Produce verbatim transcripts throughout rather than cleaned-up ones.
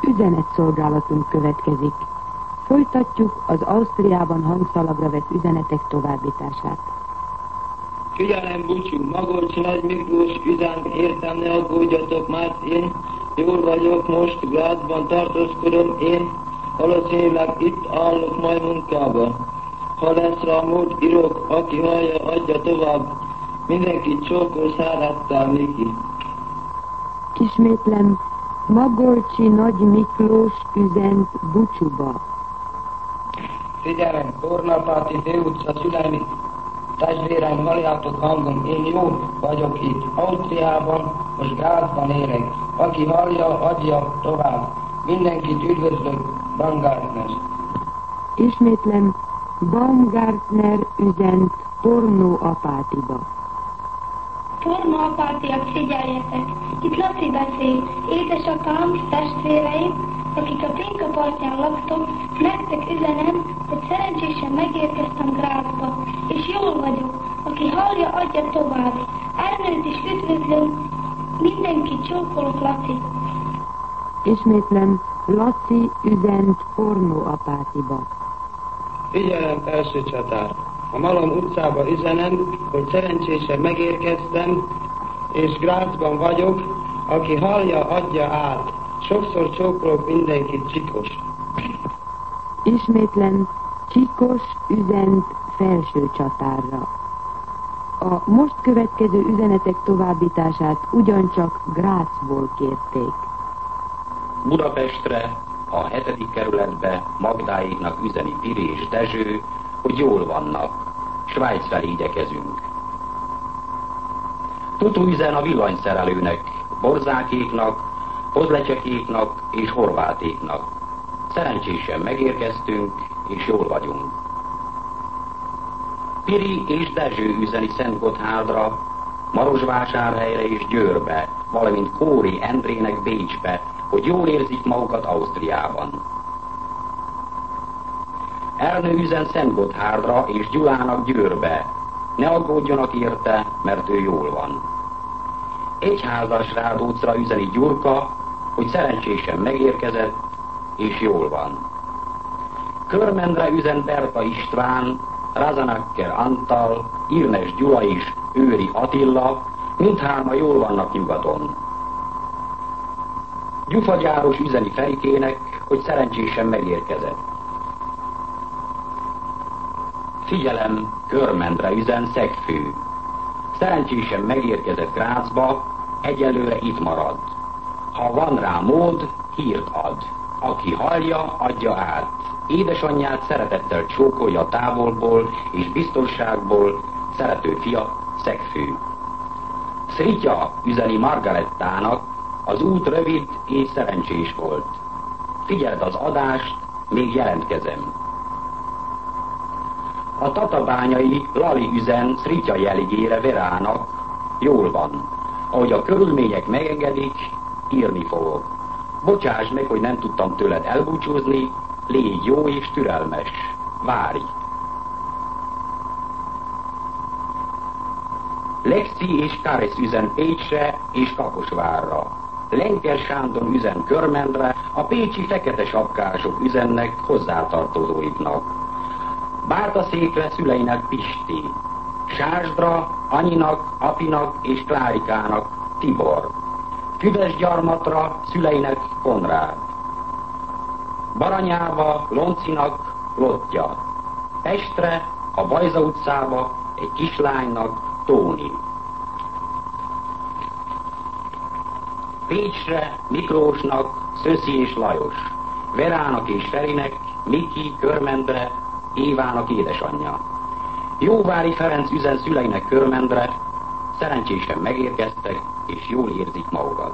üzenetszolgálatunk következik. Folytatjuk az Ausztriában hangszalagra vett üzenetek továbbítását. Figyelem, búcsú, Magolcsi Nagy Miklós üzent értem, ne aggódjatok, mert én jól vagyok most, Grazban tartózkodom, én valószínűleg itt állok majd munkába. Ha lesz rá mód, írok, aki hallja, adja tovább. Mindenki csókol szerettel, Miki. Ismétlem, Magolcsi Nagy Miklós üzent Bucsúba. Figyelem, Kornapáti főutca, szüleim, testvérem, halljátok hangom, én jó vagyok itt, Ausztriában, most Grazban élek. Aki hallja, adja tovább. Mindenkit üdvözlök, Baumgartner. Ismétlem, Baumgartner üzent Pornóapátiba. Pornóapátiak, figyeljetek! Itt Laci beszél, édesapám, testvéreim, akik a Tinka partján laktok, nektek üzenem, hogy szerencsésen megérkeztem Grazba, és jól vagyok. Aki hallja, adja tovább. Ernőt is üdvözlöm, mindenki csókolok, Laci. Ismétlem, Laci üzent Pornóapátiba. Figyelem, felső csatár! A Malom utcába üzenem, hogy szerencsésen megérkeztem, és Grazban vagyok, aki hallja, adja át. Sokszor csókolok mindenkit, Csikos. Ismétlen, Csikos üzent felső csatárra. A most következő üzenetek továbbítását ugyancsak Grazból kérték. Budapestre, a hetedik kerületbe Magdáéknak üzeni Piri és Dezső, hogy jól vannak, Svájc felé igyekezünk. Tutu üzen a villanyszerelőnek, Borzákéknak, Pozlecsekéknak és Horvátéknak. Szerencsésen megérkeztünk, és jól vagyunk. Piri és Dezső üzeni Szentgotthárdra, Marosvásárhelyre és Győrbe, valamint Kóri Endrének Bécsbe, hogy jól érzik magukat Ausztriában. Ernő üzen Szentgotthárdra és Gyulának Győrbe. Ne aggódjanak érte, mert ő jól van. Egyházas Rádócra üzeni Gyurka, hogy szerencsésen megérkezett, és jól van. Körmendre üzen Berta István, Razanakker Antal, Irnes Gyula és Őri Attila, mindhárma jól vannak nyugaton. Gyufagyáros üzeni Ferikének, hogy szerencsésen megérkezett. Figyelem, Körmendre üzen Szegfő. Szerencsésen megérkezett Grazba, egyelőre itt marad. Ha van rá mód, hírt ad. Aki hallja, adja át. Édesanyját szeretettel csókolja távolból és biztonságból, szerető fia, Szegfő. Szritya üzeni Margarettának, az út rövid és szerencsés volt. Figyeld az adást, még jelentkezem. A tatabányai Lali üzen Szritya jeligére Verának, jól van. Ahogy a körülmények megengedik, írni fogok. Bocsáss meg, hogy nem tudtam tőled elbúcsúzni, légy jó és türelmes. Várj! Lexi és Karesz üzen Pécsre és Kaposvárra. Lenker Sándor üzen Körmendre, a pécsi fekete sapkások üzennek hozzátartozóiknak. Bártaszékre szüleinek Pisti, Sásdra, Anyinak, Apinak és Klárikának Tibor, Füvesgyarmatra szüleinek Konrád, Baranyába Loncinak Lottya, Pestre, a Bajza utcába egy kislánynak Tóni. Pécsre Miklósnak Szöszi és Lajos, Verának és Ferinek Miki, Körmendre, Évának édesanyja. Jóvári Ferenc üzen szüleinek Körmendre, szerencsésen megérkeztek, és jól érzik magukat.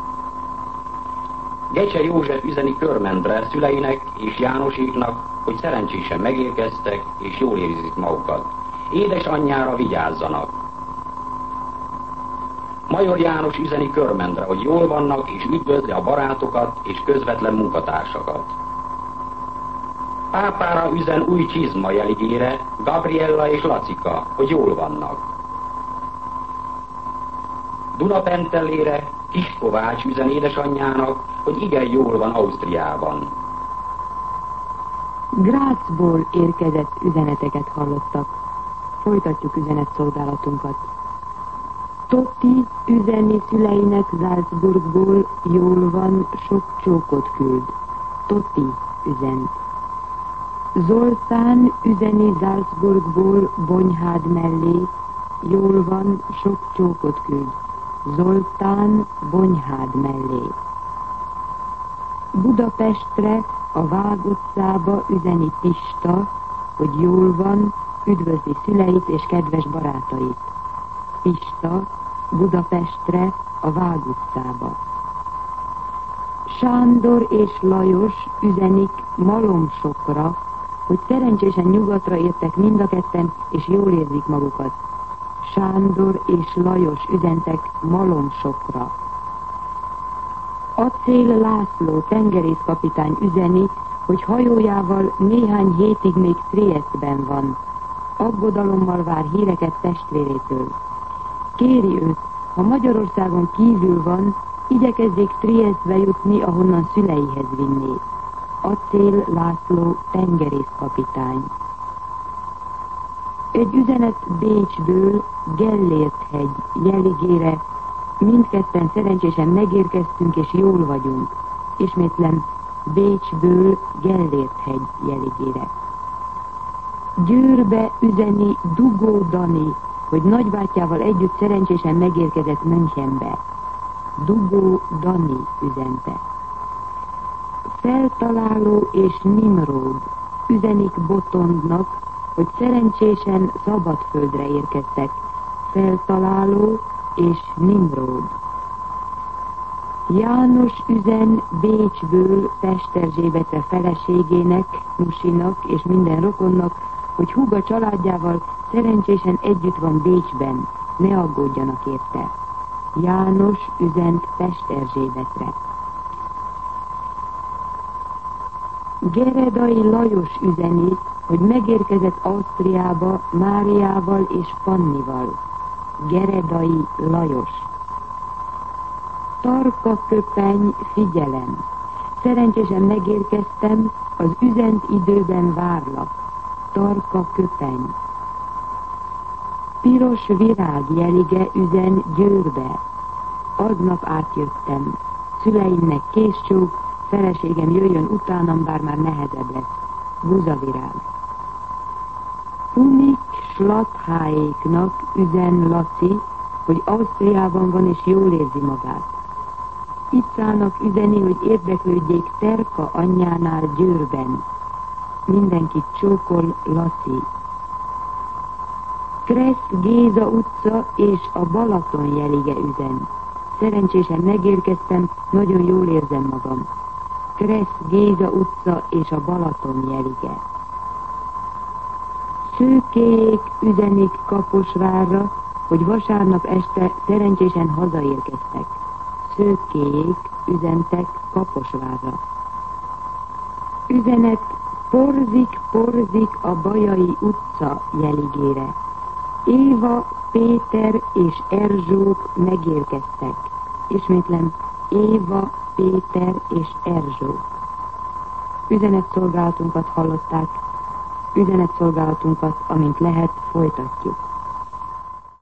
Gecse József üzeni Körmendre szüleinek és Jánoséknak, hogy szerencsésen megérkeztek, és jól érzik magukat. Édesanyjára vigyázzanak. Major János üzeni Körmendre, hogy jól vannak, és üdvözli a barátokat és közvetlen munkatársakat. Pápára üzen Új Csizma jeligére Gabriella és Lacika, hogy jól vannak. Dunapentellére Kiskovács üzen édesanyjának, hogy igen jól van Ausztriában. Grazból érkezett üzeneteket hallottak. Folytatjuk üzenetszolgálatunkat. Toti üzeni szüleinek Salzburgból, jól van, sok csókot küld. Toti üzent. Zoltán üzeni Salzburgból, Bonyhád mellé, jól van, sok csókot küld. Zoltán Bonyhád mellé. Budapestre, a Vág utcába üzeni Pista, hogy jól van, üdvözli szüleit és kedves barátait. Pista, Budapestre, a Vág utcába. Sándor és Lajos üzenik Malomsokra, hogy szerencsésen nyugatra értek mind a ketten, és jól érzik magukat. Sándor és Lajos üzentek Malomsokra. Acél László tengerészkapitány üzeni, hogy hajójával néhány hétig még Triesztben van. Aggodalommal vár híreket testvérétől. Kéri őt, ha Magyarországon kívül van, igyekezzék Triesztbe jutni, ahonnan szüleihez vinné. Acél László tengerészkapitány. Egy üzenet Bécsből, Gellért-hegy jeligére, mindketten szerencsésen megérkeztünk és jól vagyunk. Ismétlem, Bécsből, Gellért-hegy jeligére. Győrbe üzeni Dugó Dani, hogy nagybátyjával együtt szerencsésen megérkezett Münchenbe. Dugó Dani üzente. Feltaláló és Nimród üzenik Botondnak, hogy szerencsésen Szabadföldre érkeztek. Feltaláló és Nimród. János üzen Bécsből Pesterzsébetre feleségének, Nusinak és minden rokonnak, hogy húga családjával szerencsésen együtt van Bécsben, ne aggódjanak érte. János üzent Pesterzsébetre. Geredai Lajos üzeni, hogy megérkezett Ausztriába Máriával és Fannival. Geredai Lajos. Tarka köpeny, figyelem! Szerencsésen megérkeztem, az üzent időben várlak. Tarka köpeny. Piros virág jelige üzen Győrbe. Aznap átjöttem. Szüleimnek készcsók, feleségem jöjjön utánam, bár már nehezebb lesz. Buzavirág. Punik Slatháéknak üzen Laci, hogy Ausztriában van és jól érzi magát. Icának üzeni, hogy érdeklődjék Terka anyjánál Győrben. Mindenkit csókol Laci. Kressz Géza utca és a Balaton jelige üzen. Szerencsésen megérkeztem, nagyon jól érzem magam. Kressz Géza utca és a Balaton jelige. Szőkélyék üzenik Kaposvárra, hogy vasárnap este szerencsésen hazaérkeztek. Szőkélyék üzentek Kaposvárra. Üzenet Porzik, porzik a Bajai utca jeligére. Éva, Péter és Erzsók megérkeztek. Ismétlem, Éva, Péter és Erzsók. Üzenetszolgálatunkat hallották, üzenetszolgálatunkat, amint lehet, folytatjuk.